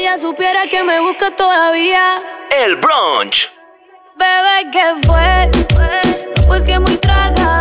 ella supiera que me busca todavía. El brunch. Bebé, ¿qué fue? No fue que muy traga.